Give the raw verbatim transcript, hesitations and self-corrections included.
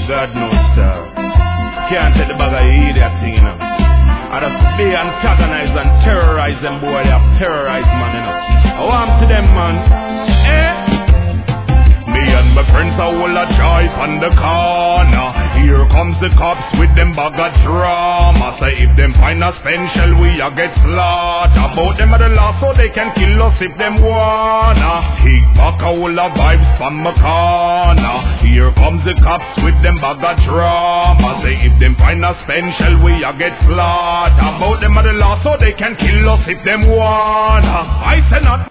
God knows, sir. Can't take the bag of idiot thing, you know. I just be antagonize and terrorize them, boy. They have terrorized, man, you know. I want to them, man. Eh? Me and my friends are all a jive on the corner. Here comes the cops with them bag of drama. Say if them find a special, we a get slaughtered. Bout them at the law so they can kill us if them wanna. Kick back a whole of vibes from my corner. Here comes the cops with them bag of drama. Say if them find a special, we a get slaughtered. Bout them at the law so they can kill us if them wanna. I say not.